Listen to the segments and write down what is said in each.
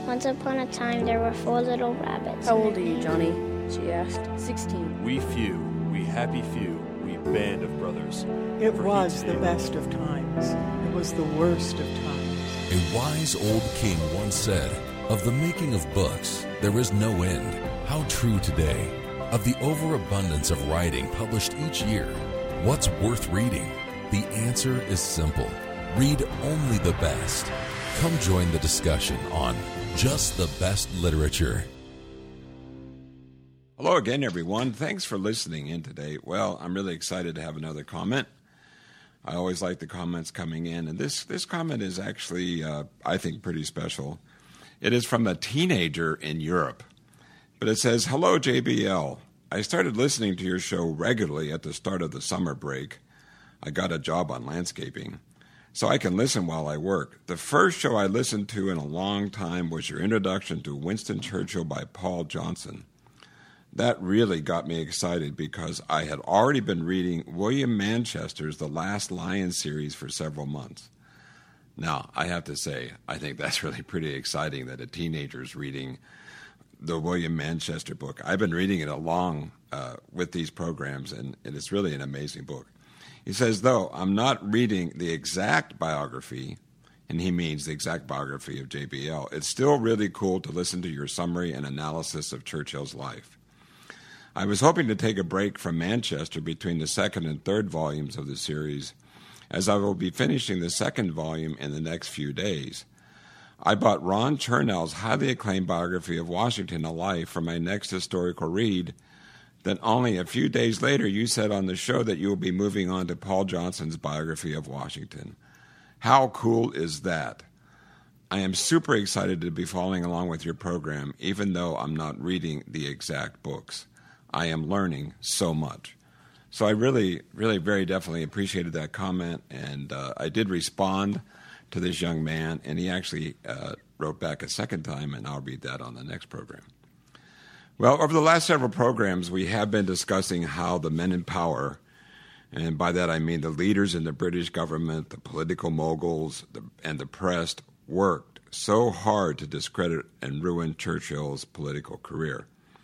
Once upon a time, there were 4 little rabbits. How old are you, Johnny? She asked. 16. We few, we happy few, we band of brothers. It was the best of times. It was the worst of times. A wise old king once said, "Of the making of books, there is no end." How true today. Of the overabundance of writing published each year, what's worth reading? The answer is simple. Read only the best. Come join the discussion on Just the Best Literature. Hello again, everyone. Thanks for listening in today. Well, I'm really excited to have another comment. I always like the comments coming in, and this comment is actually, I think, pretty special. It is from a teenager in Europe, but it says, "Hello, JBL. I started listening to your show regularly at the start of the summer break. I got a job on landscaping, so I can listen while I work. The first show I listened to in a long time was your introduction to Winston Churchill by Paul Johnson. That really got me excited because I had already been reading William Manchester's The Last Lion series for several months. Now, I have to say, I think that's really pretty exciting that a teenager's reading the William Manchester book. I've been reading it along with these programs, and it's really an amazing book. He says, though I'm not reading the exact biography, and he means the exact biography of JBL, it's still really cool to listen to your summary and analysis of Churchill's life. I was hoping to take a break from Manchester between the second and third volumes of the series, as I will be finishing the second volume in the next few days. I bought Ron Chernow's highly acclaimed biography of Washington, A Life, for my next historical read. Then only a few days later, you said on the show that you will be moving on to Paul Johnson's biography of Washington. How cool is that? I am super excited to be following along with your program, even though I'm not reading the exact books. I am learning so much." So I really, very definitely appreciated that comment, and I did respond to this young man, and he actually wrote back a second time, and I'll read that on the next program. Well, over the last several programs, we have been discussing how the men in power, and by that I mean the leaders in the British government, the political moguls, and the press, worked so hard to discredit and ruin Churchill's political career.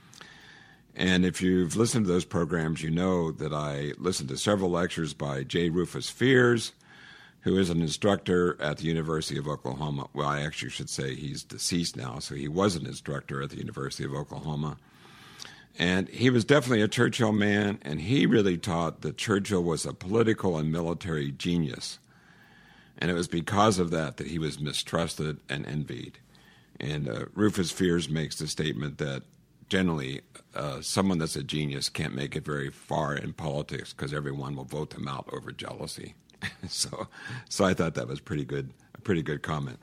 And if you've listened to those programs, you know that I listened to several lectures by J. Rufus Fears, who is an instructor at the University of Oklahoma. Well, I actually should say he's deceased now, so he was an instructor at the University of Oklahoma. And he was definitely a Churchill man, and he really taught that Churchill was a political and military genius. And it was because of that he was mistrusted and envied. And Rufus Fears makes the statement that generally, someone that's a genius can't make it very far in politics because everyone will vote them out over jealousy. So I thought that was a pretty good comment.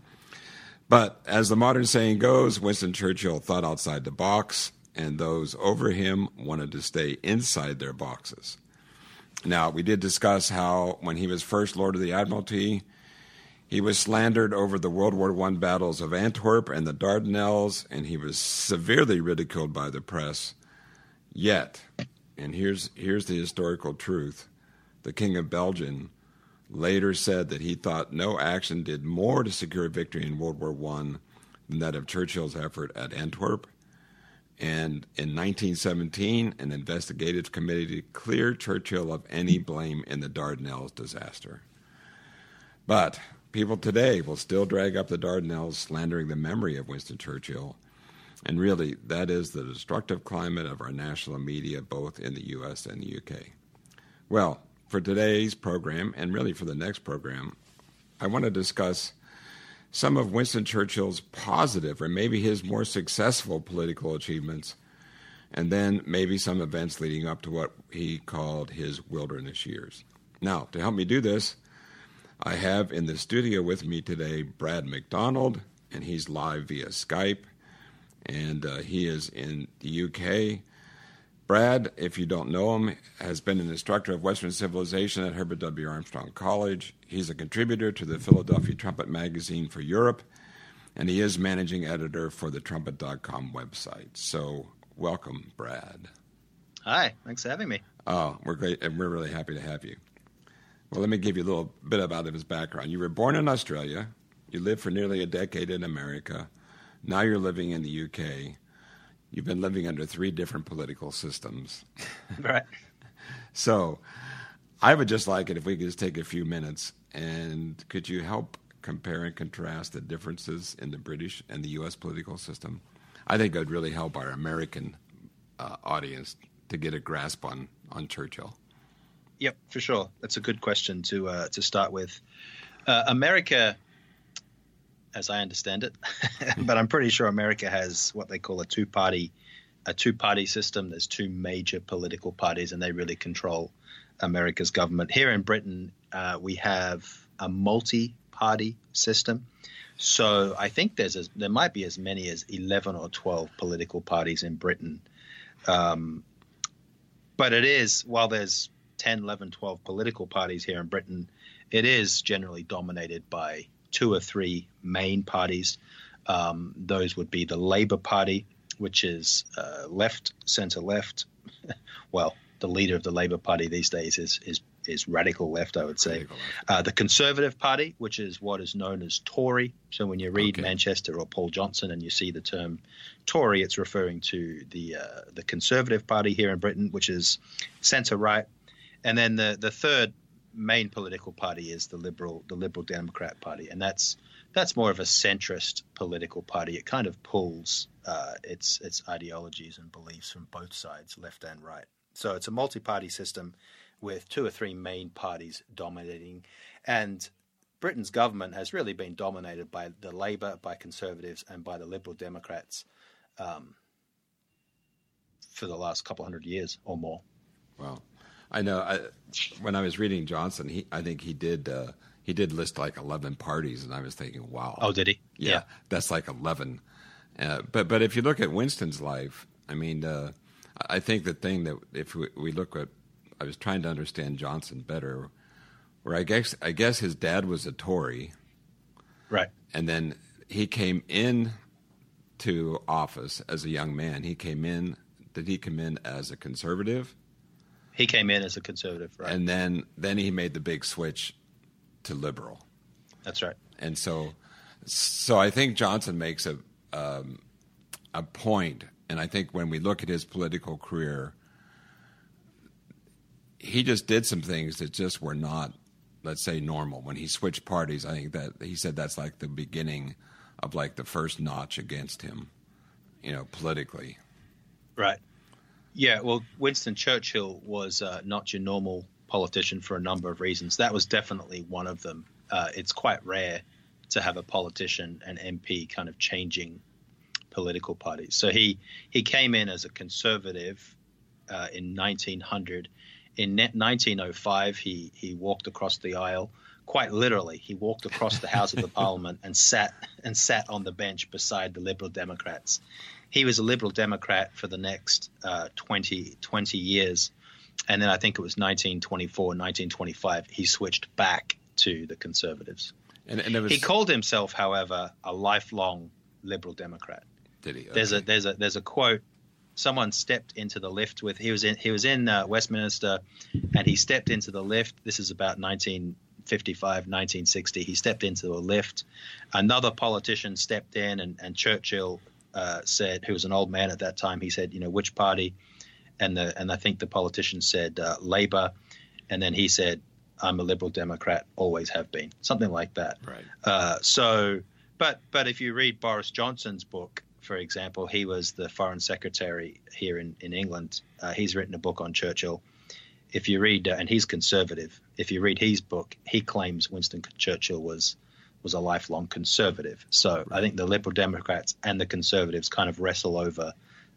But as the modern saying goes, Winston Churchill thought outside the box, and those over him wanted to stay inside their boxes. Now, we did discuss how when he was first Lord of the Admiralty, he was slandered over the World War I battles of Antwerp and the Dardanelles, and he was severely ridiculed by the press. Yet, and here's the historical truth, the King of Belgium later said that he thought no action did more to secure victory in World War I than that of Churchill's effort at Antwerp. And in 1917, an investigative committee cleared Churchill of any blame in the Dardanelles disaster. But people today will still drag up the Dardanelles, slandering the memory of Winston Churchill. And really, that is the destructive climate of our national media, both in the U.S. and the U.K. Well, for today's program, and really for the next program, I want to discuss some of Winston Churchill's positive, or maybe his more successful political achievements, and then maybe some events leading up to what he called his wilderness years. Now, to help me do this, I have in the studio with me today Brad McDonald, and he's live via Skype, and he is in the UK. Brad, if you don't know him, has been an instructor of Western Civilization at Herbert W. Armstrong College. He's a contributor to the Philadelphia Trumpet magazine for Europe, and he is managing editor for the Trumpet.com website. So welcome, Brad. Hi, thanks for having me. Oh, we're great, and we're really happy to have you. Well, let me give you a little bit about his background. You were born in Australia. You lived for nearly a decade in America. Now you're living in the UK. You've been living under 3 different political systems. Right. So I would just like it if we could just take a few minutes, and could you help compare and contrast the differences in the British and the U.S. political system? I think it would really help our American audience to get a grasp on Churchill. Yep, for sure. That's a good question to start with. America, as I understand it, but I'm pretty sure America has what they call a two-party system. There's 2 major political parties, and they really control America's government. Here in Britain, we have a multi-party system. So I think there might be as many as 11 or 12 political parties in Britain. But it is, while there's 10, 11, 12 political parties here in Britain, it is generally dominated by 2 or 3 main parties. Those would be the Labour Party, which is left, centre-left. Well, the leader of the Labour Party these days is radical left, I would say. The Conservative Party, which is what is known as Tory. So when you read Manchester or Paul Johnson and you see the term Tory, it's referring to the Conservative Party here in Britain, which is centre-right. And then the third main political party is the Liberal Democrat Party, and that's more of a centrist political party. It kind of pulls its ideologies and beliefs from both sides, left and right. So it's a multi-party system with 2 or 3 main parties dominating, and Britain's government has really been dominated by the Labour, by Conservatives, and by the Liberal Democrats for the last couple hundred years or more. Well, I know. When I was reading Johnson, I think he did list like 11 parties, and I was thinking, wow. Oh, did he? Yeah. That's like 11. But if you look at Winston's life, I mean, I think the thing that if we look at, I was trying to understand Johnson better, where I guess his dad was a Tory, right? And then he came in to office as a young man. Did he come in as a conservative? He came in as a conservative, right? And then he made the big switch to liberal. That's right. And so I think Johnson makes a point, and I think when we look at his political career, he just did some things that just were not, let's say, normal. When he switched parties, I think that he said that's like the beginning of like the first notch against him, politically. Right. Yeah, well, Winston Churchill was not your normal politician for a number of reasons. That was definitely one of them. It's quite rare to have a politician, an MP, kind of changing political parties. So he came in as a conservative in 1900. In 1905, he walked across the aisle, quite literally. He walked across the House of the Parliament and sat on the bench beside the Liberal Democrats. He was a Liberal Democrat for the next 20 years. And then I think it was 1924, 1925, he switched back to the Conservatives. And he called himself, however, a lifelong Liberal Democrat. Did he? Okay. There's a quote. Someone stepped into the lift with. He was in Westminster, and he stepped into the lift. This is about 1955, 1960. He stepped into a lift. Another politician stepped in, and Churchill said, who was an old man at that time, he said, which party? And I think the politician said Labour, and then he said, I'm a Liberal Democrat, always have been, something like that. Right. But if you read Boris Johnson's book, for example, he was the Foreign Secretary here in England. He's written a book on Churchill. If you read, and he's conservative, if you read his book, he claims Winston Churchill was a lifelong conservative. So right. I think the Liberal Democrats and the Conservatives kind of wrestle over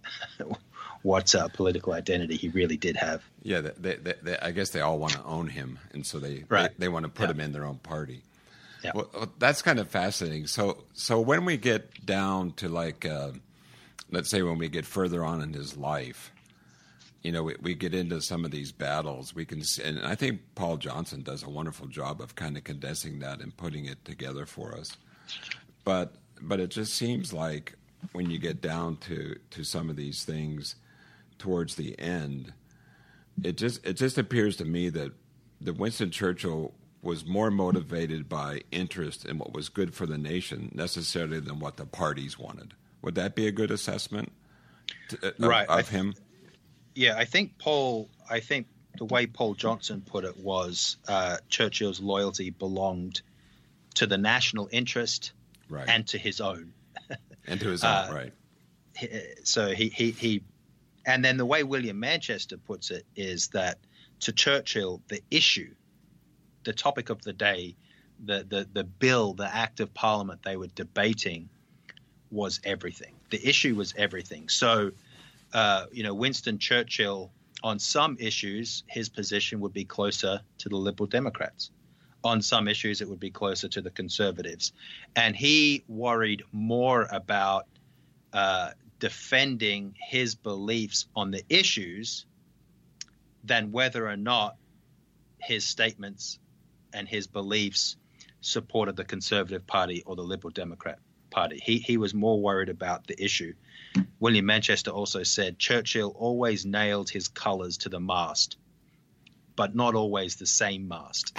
what political identity he really did have. Yeah, they, I guess they all want to own him, and so they want to put him in their own party. Yeah. Well, that's kind of fascinating. So when we get down to like, let's say when we get further on in his life, we get into some of these battles. We can see, and I think Paul Johnson does a wonderful job of kind of condensing that and putting it together for us. But it just seems like when you get down to some of these things towards the end, it just appears to me that Winston Churchill was more motivated by interest in what was good for the nation necessarily than what the parties wanted. Would that be a good assessment of him? Yeah, I think the way Paul Johnson put it was Churchill's loyalty belonged to the national interest and to his own. And to his own, right. So he and then the way William Manchester puts it is that to Churchill, the issue, the topic of the day, the bill, the act of parliament they were debating was everything. The issue was everything. So, Winston Churchill, on some issues, his position would be closer to the Liberal Democrats. On some issues, it would be closer to the Conservatives. And he worried more about defending his beliefs on the issues than whether or not his statements and his beliefs supported the Conservative Party or the Liberal Democrat Party. He was more worried about the issue. William Manchester also said Churchill always nailed his colours to the mast, but not always the same mast.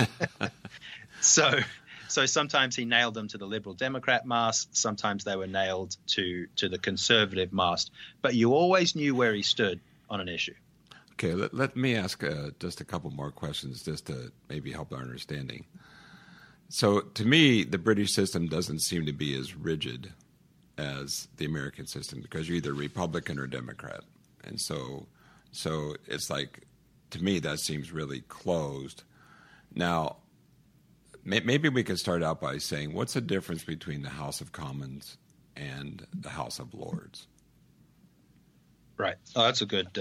So sometimes he nailed them to the Liberal Democrat mast. Sometimes they were nailed to the Conservative mast. But you always knew where he stood on an issue. Okay, let me ask just a couple more questions just to maybe help our understanding. So to me, the British system doesn't seem to be as rigid as the American system because you're either Republican or Democrat. And so it's like, to me, that seems really closed. Now, maybe we could start out by saying, what's the difference between the House of Commons and the House of Lords? Right. Oh, that's a good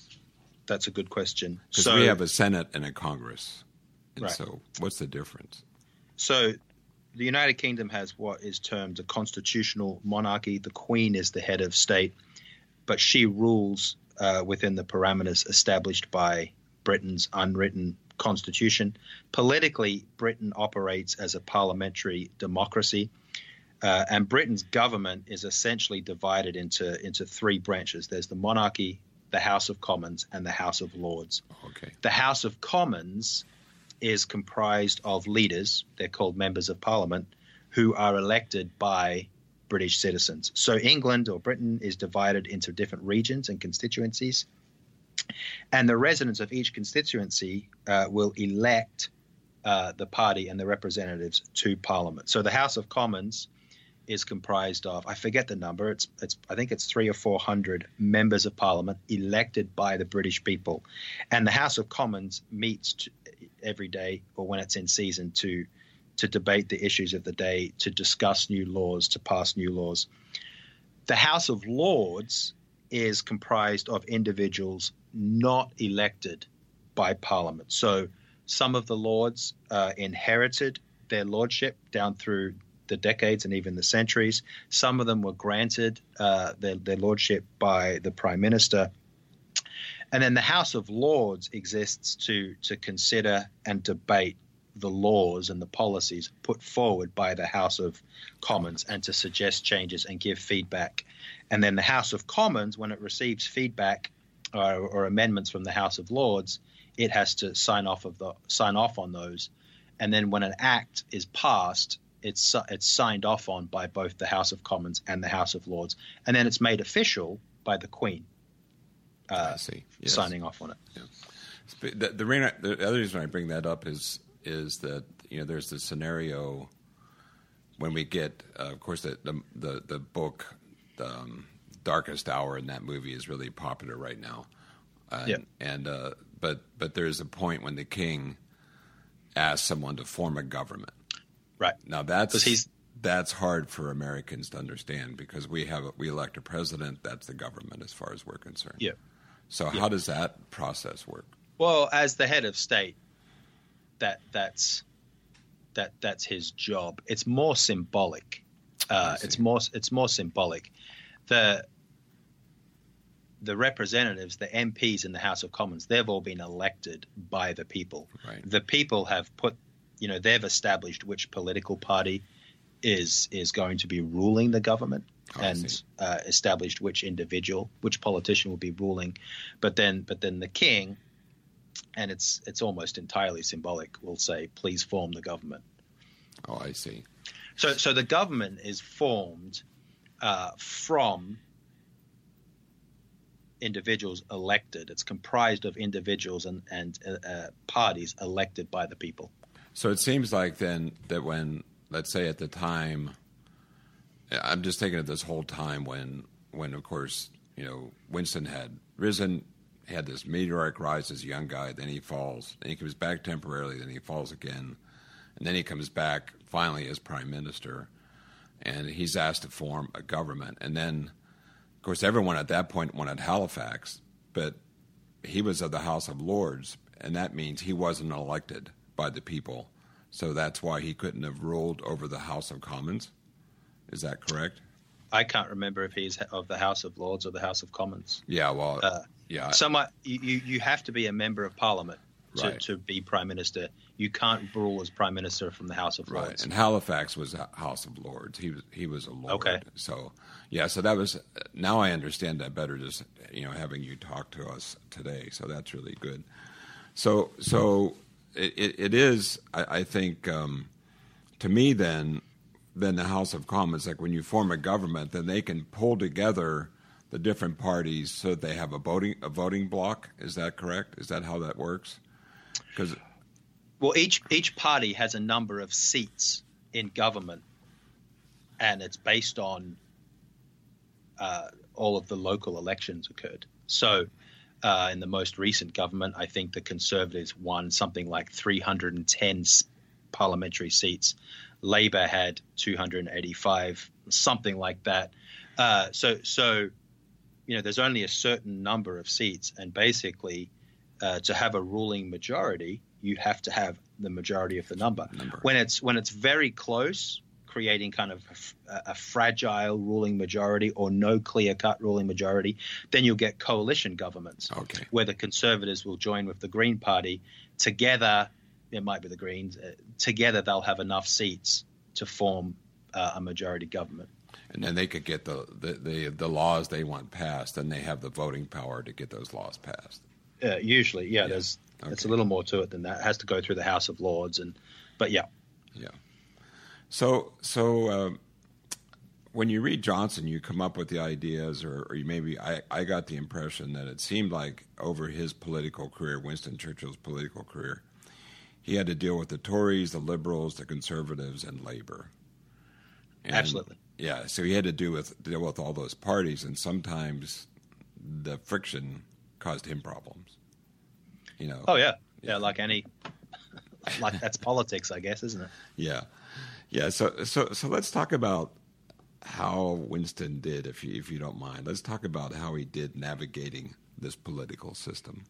question. Because we have a Senate and a Congress. And right. So what's the difference? So the United Kingdom has what is termed a constitutional monarchy. The Queen is the head of state, but she rules within the parameters established by Britain's unwritten constitution. Politically, Britain operates as a parliamentary democracy, and Britain's government is essentially divided into three branches. There's the monarchy, the House of Commons, and the House of Lords. Okay. The House of Commons is comprised of leaders, they're called members of parliament, who are elected by British citizens. So England or Britain is divided into different regions and constituencies, and the residents of each constituency will elect the party and the representatives to parliament. So the House of Commons is comprised of, I forget the number, I think it's 300 or 400 members of parliament elected by the British people. And the House of Commons meets every day, or when it's in season, to debate the issues of the day, to discuss new laws, to pass new laws. The House of Lords is comprised of individuals not elected by Parliament. So some of the lords inherited their lordship down through the decades and even the centuries. Some of them were granted their lordship by the Prime Minister. And then the House of Lords exists to consider and debate the laws and the policies put forward by the House of Commons and to suggest changes and give feedback. And then the House of Commons, when it receives feedback or amendments from the House of Lords, it has to sign off on those. And then when an act is passed, it's signed off on by both the House of Commons and the House of Lords, and then it's made official by the Queen. I see. Yes. Signing off on it. Yeah. The other reason I bring that up is that there's the scenario when we get, of course, the book Darkest Hour in that movie is really popular right now, but there's a point when the king asks someone to form a government. Right. Now that's hard for Americans to understand because we elect a president. That's the government as far as we're concerned. Yeah. So how does that process work? Well, as the head of state, that's his job. It's more symbolic. It's more symbolic. The representatives, the MPs in the House of Commons, they've all been elected by the people. Right. The people have they've established which political party is going to be ruling the government and established which politician will be ruling. But then the king and it's almost entirely symbolic. We'll say, please form the government. Oh, I see. So the government is formed from individuals elected. It's comprised of individuals and parties elected by the people. So it seems like then that when, let's say at the time, I'm just thinking of this whole time when of course, Winston had risen, had this meteoric rise as a young guy, then he falls, then he comes back temporarily, then he falls again, and then he comes back finally as prime minister, and he's asked to form a government. And then, of course, everyone at that point wanted Halifax, but he was of the House of Lords, and that means he wasn't elected by the people. So that's why he couldn't have ruled over the House of Commons. Is that correct? I can't remember if he's of the House of Lords or the House of Commons. Yeah, well, yeah. You have to be a member of Parliament Right. to be prime minister. You can't rule as prime minister from the House of Lords. Right, and Halifax was a House of Lords. He was a lord. Okay. So yeah, so that was. Now I understand that better. Just having you talk to us today. So that's really good. So it is. I think to me then the House of Commons, like when you form a government, then they can pull together the different parties so that they have a voting block. Is that correct? Is that how that works? Well, each party has a number of seats in government, and it's based on all of the local elections occurred. So in the most recent government, I think the Conservatives won something like 310 parliamentary seats. Labour had 285, something like that. So there's only a certain number of seats, and basically to have a ruling majority, you have to have the majority of the number. When it's very close, creating kind of a fragile ruling majority or no clear-cut ruling majority, then you'll get coalition governments, where the Conservatives will join with the Green Party. Together, it might be the Greens, together they'll have enough seats to form a majority government. And then they could get the laws they want passed, and they have the voting power to get those laws passed. Usually, yeah. There's a little more to it than that. It has to go through the House of Lords, but yeah. Yeah. So when you read Johnson, you come up with the ideas, or maybe I got the impression that it seemed like over his political career, Winston Churchill's political career, he had to deal with the Tories, the Liberals, the Conservatives, and Labor. And, absolutely. Yeah, so he had to deal with all those parties, and sometimes the friction caused him problems. Oh yeah, like that's politics, I guess, isn't it? Yeah. So let's talk about how Winston did, if you don't mind. Let's talk about how he did navigating this political system.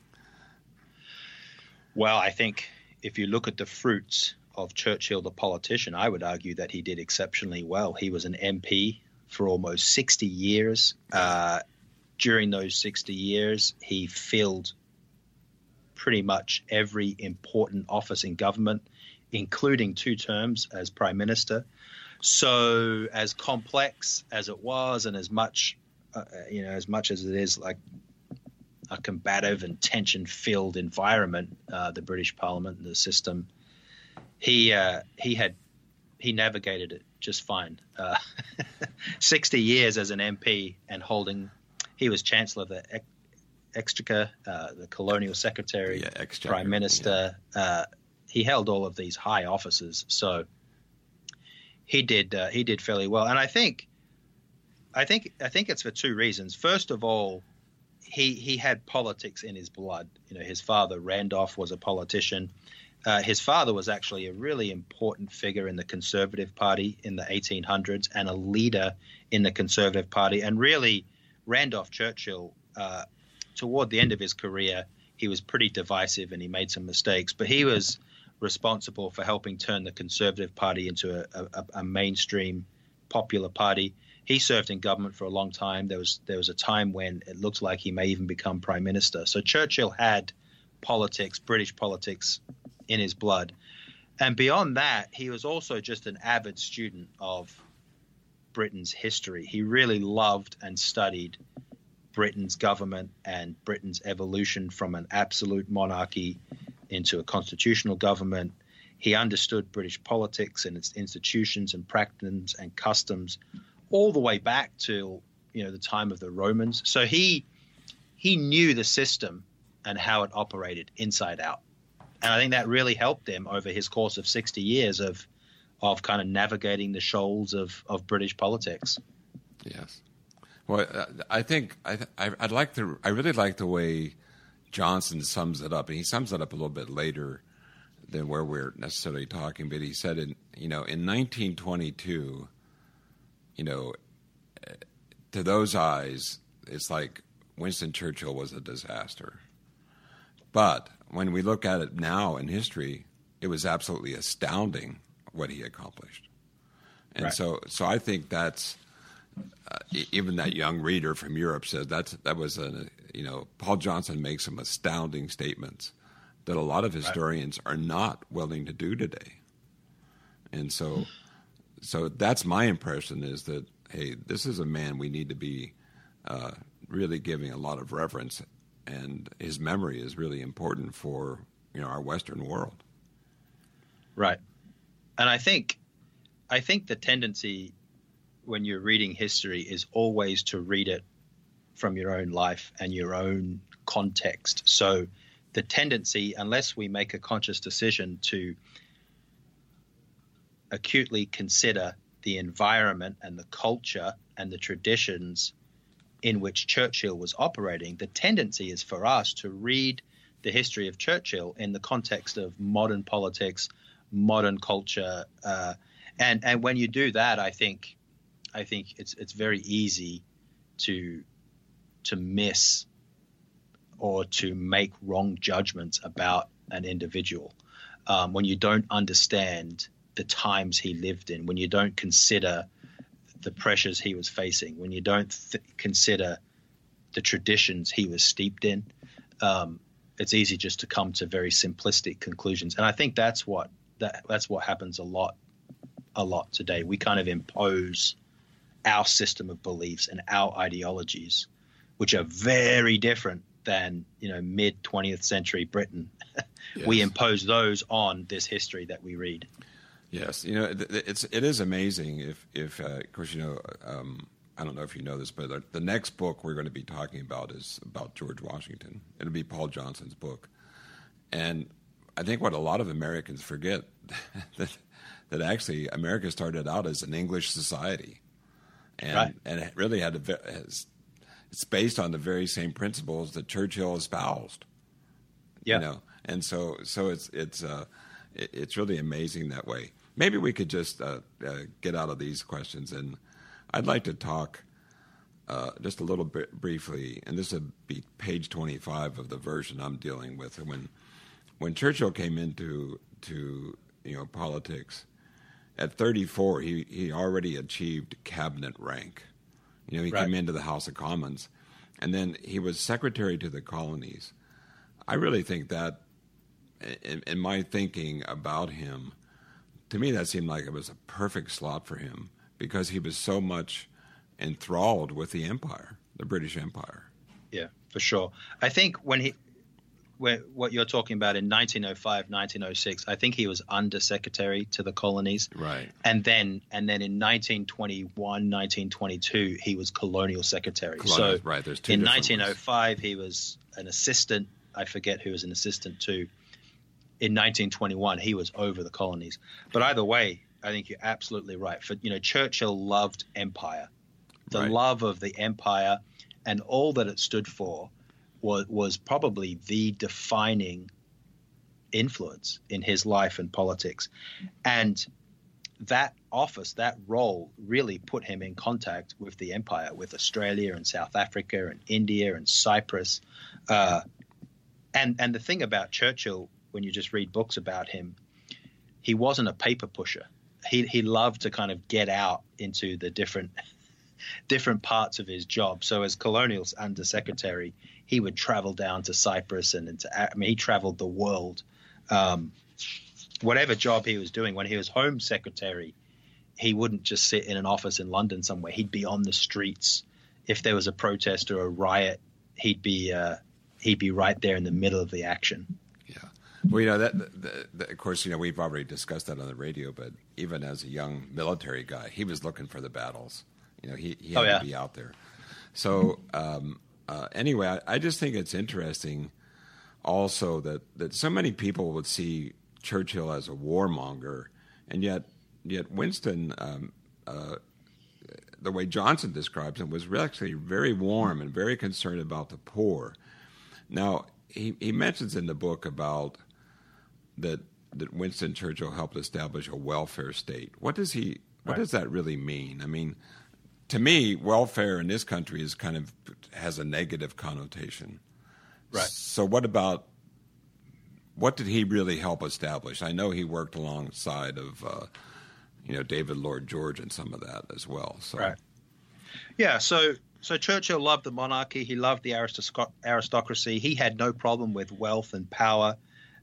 Well, I think if you look at the fruits of Churchill the politician, I would argue that he did exceptionally well. He was an MP for almost 60 years. During those 60 years, he filled pretty much every important office in government, including 2 terms as prime minister. So as complex as it was, and as much as it is like a combative and tension-filled environment, the British Parliament and the system, he navigated it just fine. 60 years as an MP and he was Chancellor of the Exchequer, the Colonial Secretary, Prime Minister. Yeah. He held all of these high offices, so he did fairly well. And I think it's for 2 reasons. First of all, he had politics in his blood. His father Randolph was a politician. His father was actually a really important figure in the Conservative Party in the 1800s and a leader in the Conservative Party. And really, Randolph Churchill, toward the end of his career, he was pretty divisive and he made some mistakes, but he was responsible for helping turn the Conservative Party into a mainstream popular party. He served in government for a long time. There was a time when it looked like he may even become prime minister. So Churchill had politics, British politics, in his blood. And beyond that, he was also just an avid student of Britain's history. He really loved and studied Britain's government and Britain's evolution from an absolute monarchy into a constitutional government. He understood British politics and its institutions and practices and customs all the way back to, the time of the Romans. So he knew the system and how it operated inside out. And I think that really helped him over his course of 60 years of kind of navigating the shoals of British politics. Yes. Well, I think I really like the way Johnson sums it up, and he sums it up a little bit later than where we're necessarily talking. But he said in 1922, to those eyes, it's like Winston Churchill was a disaster. But when we look at it now in history, it was absolutely astounding what he accomplished. And right. so I think that's even that young reader from Europe said that was Paul Johnson makes some astounding statements that a lot of historians are not willing to do today. And so that's my impression, is that, hey, this is a man we need to be really giving a lot of reverence, and his memory is really important for our Western world. Right. And I think the tendency when you're reading history is always to read it from your own life and your own context. So the tendency, unless we make a conscious decision to acutely consider the environment and the culture and the traditions in which Churchill was operating, the tendency is for us to read the history of Churchill in the context of modern politics, modern culture, and when you do that, I think it's very easy to miss or to make wrong judgments about an individual when you don't understand the times he lived in, when you don't consider the pressures he was facing, when you don't consider the traditions he was steeped in. It's easy just to come to very simplistic conclusions, and I think that's what happens a lot today. We kind of impose our system of beliefs and our ideologies, which are very different than mid 20th century Britain. Yes. We impose those on this history that we read. Yes, it is amazing if of course I don't know if you know this, but the next book we're going to be talking about is about George Washington. It'll be Paul Johnson's book, and I think what a lot of Americans forget that actually America started out as an English society, and it really it's based on the very same principles that Churchill espoused. Yeah, and so it's really amazing that way. Maybe we could just get out of these questions, and I'd like to talk just a little bit briefly, and this would be page 25 of the version I'm dealing with. When Churchill came into politics at 34, he already achieved cabinet rank. He came into the House of Commons, and then he was secretary to the colonies. I really think that, in my thinking about him, to me that seemed like it was a perfect slot for him, because he was so much enthralled with the empire, the British Empire. Yeah, for sure. I think what you're talking about in 1905, 1906, I think he was undersecretary to the colonies. Right. And then in 1921, 1922, he was colonial secretary. So right. There's two in different 1905, he was an assistant. I forget who was an assistant to. In 1921, he was over the colonies. But either way, I think you're absolutely right. Churchill loved empire. The love of the empire and all that it stood for was probably the defining influence in his life and politics. And that office, that role, really put him in contact with the empire, with Australia and South Africa and India and Cyprus. And the thing about Churchill, when you just read books about him, he wasn't a paper pusher. He loved to kind of get out into the different parts of his job. So as colonial undersecretary, he would travel down to Cyprus and he traveled the world. Whatever job he was doing, when he was Home Secretary, he wouldn't just sit in an office in London somewhere. He'd be on the streets if there was a protest or a riot, he'd be right there in the middle of the action. Yeah. Well, that of course, we've already discussed that on the radio, but even as a young military guy, he was looking for the battles. He had to be out there. So anyway, I just think it's interesting also that so many people would see Churchill as a warmonger, and yet Winston, the way Johnson describes him, was actually very warm and very concerned about the poor. Now, he mentions in the book about that Winston Churchill helped establish a welfare state. What does that really mean? I mean, to me, welfare in this country has a negative connotation. Right. So what did he really help establish? I know he worked alongside of David Lloyd George and some of that as well. So. Right. Yeah. So Churchill loved the monarchy. He loved the aristocracy. He had no problem with wealth and power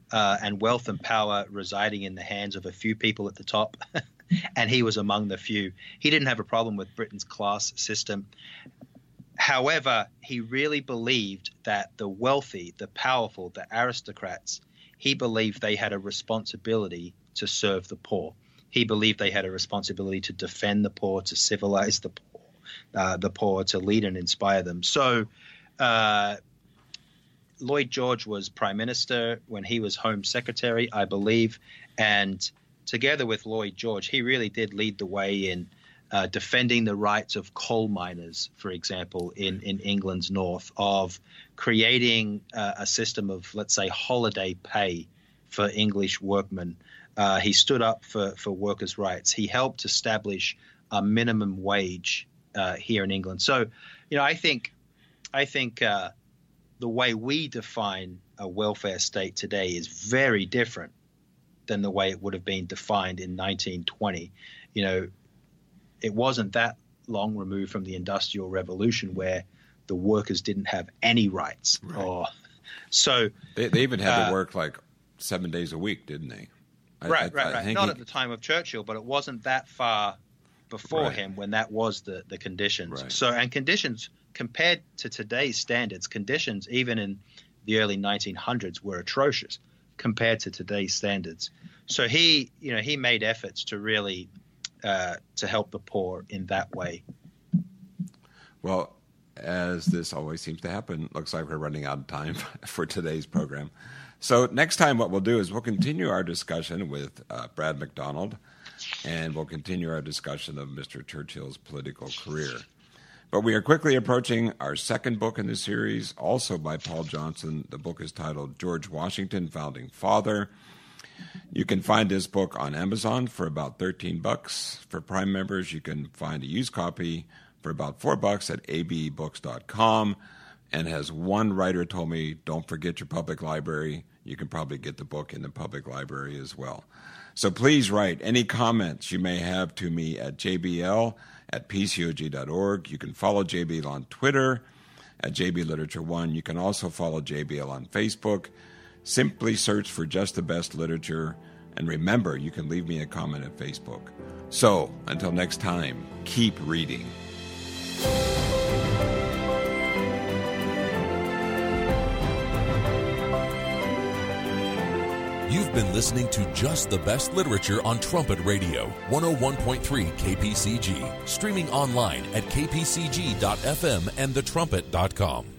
residing in the hands of a few people at the top. And he was among the few. He didn't have a problem with Britain's class system. However, he really believed that the wealthy, the powerful, the aristocrats, he believed they had a responsibility to serve the poor. He believed they had a responsibility to defend the poor, to civilize the poor, to lead and inspire them. So Lloyd George was prime minister when he was home secretary, I believe, and together with Lloyd George, he really did lead the way in defending the rights of coal miners, for example, in England's north, of creating a system of, let's say, holiday pay for English workmen. He stood up for workers' rights. He helped establish a minimum wage here in England. So, I think the way we define a welfare state today is very different than the way it would have been defined in 1920. It wasn't that long removed from the Industrial Revolution where the workers didn't have any rights. Right. So they even had to work like 7 days a week, didn't they? Right. Not at the time of Churchill, but it wasn't that far before him when that was the conditions. Right. So, and conditions compared to today's standards, conditions even in the early 1900s were atrocious compared to today's standards. So he made efforts to really to help the poor in that way. Well, as this always seems to happen, looks like we're running out of time for today's program. So next time what we'll do is we'll continue our discussion with Brad McDonald, and we'll continue our discussion of Mr. Churchill's political career. But we are quickly approaching our second book in the series, also by Paul Johnson. The book is titled George Washington, Founding Father. You can find this book on Amazon for about $13. For Prime members, you can find a used copy for about $4 at abebooks.com. And as one writer told me, don't forget your public library. You can probably get the book in the public library as well. So please write any comments you may have to me at jbl@pcog.org. You can follow JBL on Twitter at JBLiterature1. You can also follow JBL on Facebook. Simply search for Just the Best Literature. And remember, you can leave me a comment at Facebook. So, until next time, keep reading. You've been listening to Just the Best Literature on Trumpet Radio, 101.3 KPCG, streaming online at kpcg.fm and thetrumpet.com.